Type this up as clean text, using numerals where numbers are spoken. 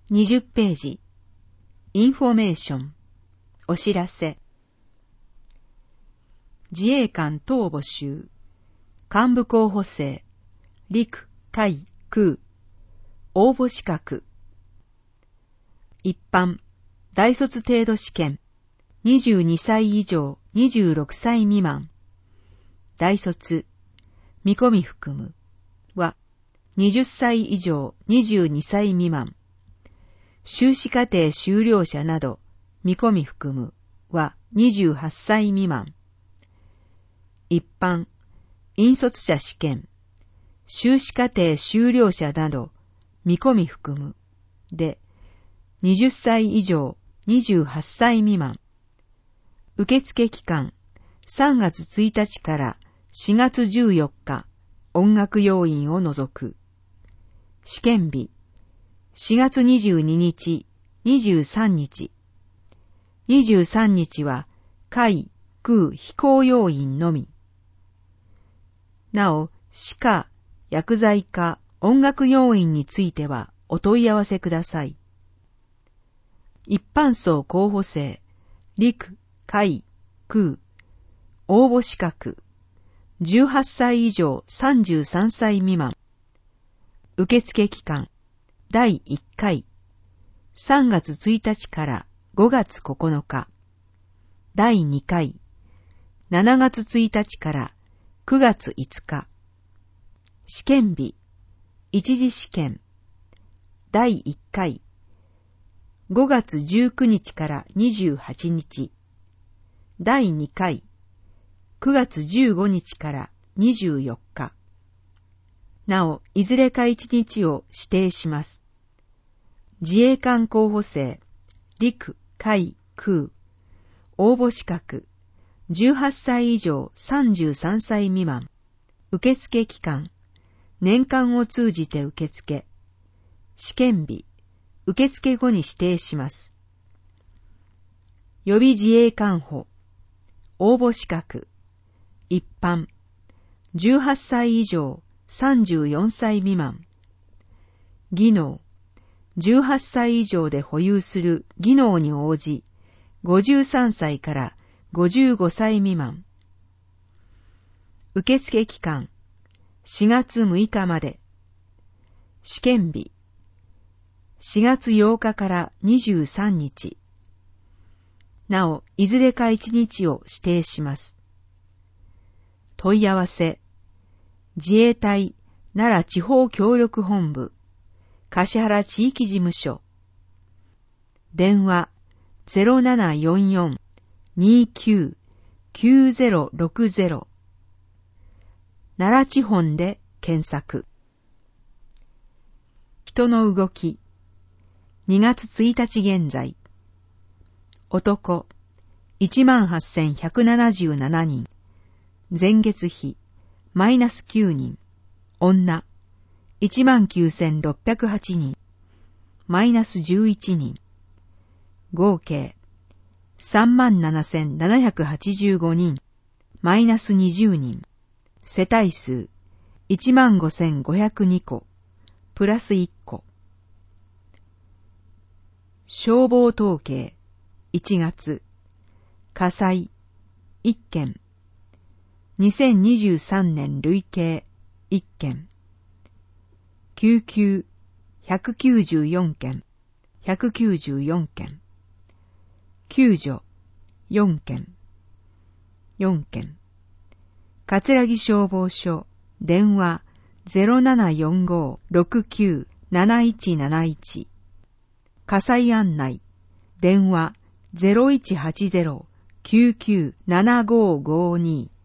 20ページ。インフォメーション。お知らせ。自衛官等募集。幹部候補生。陸、海、空。応募資格。一般。大卒程度試験。22歳以上、26歳未満。大卒。見込み含む。は、20歳以上、22歳未満。修士課程修了者など、見込み含むは28歳未満。一般、引率者試験、修士課程修了者など、見込み含むで、20歳以上、28歳未満。受付期間、3月1日から4月14日、音楽要員を除く。試験日、4月22日、23日。23日は、海、空、飛行要員のみ。なお、歯科、薬剤科、音楽要員についてはお問い合わせください。一般層候補生、陸、海、空、応募資格、18歳以上33歳未満。受付期間、第1回、3月1日から5月9日。第2回、7月1日から9月5日。試験日、一次試験。第1回、5月19日から28日。第2回、9月15日から24日。なお、いずれか1日を指定します。自衛官候補生、陸、海、空。応募資格、18歳以上33歳未満。受付期間、年間を通じて受付。試験日、受付後に指定します。予備自衛官補。応募資格、一般。18歳以上34歳未満。技能。18歳以上で保有する技能に応じ、53歳から55歳未満。受付期間、4月6日まで。試験日、4月8日から23日。なお、いずれか1日を指定します。問い合わせ、自衛隊奈良地方協力本部、橿原地域事務所。電話、0744-29-9060。奈良地本で検索。人の動き。2月1日現在。男、18,177人。前月比、マイナス9人。女、19,608人。マイナス11人。合計、37,785人。マイナス20人。世帯数、15,502戸。プラス1戸。消防統計、1月。火災、1件。2023年累計、1件。救急、194件。194件。救助、4件。4件。葛城消防署、電話、0745-69-7171。火災案内、電話、0180-99-7552。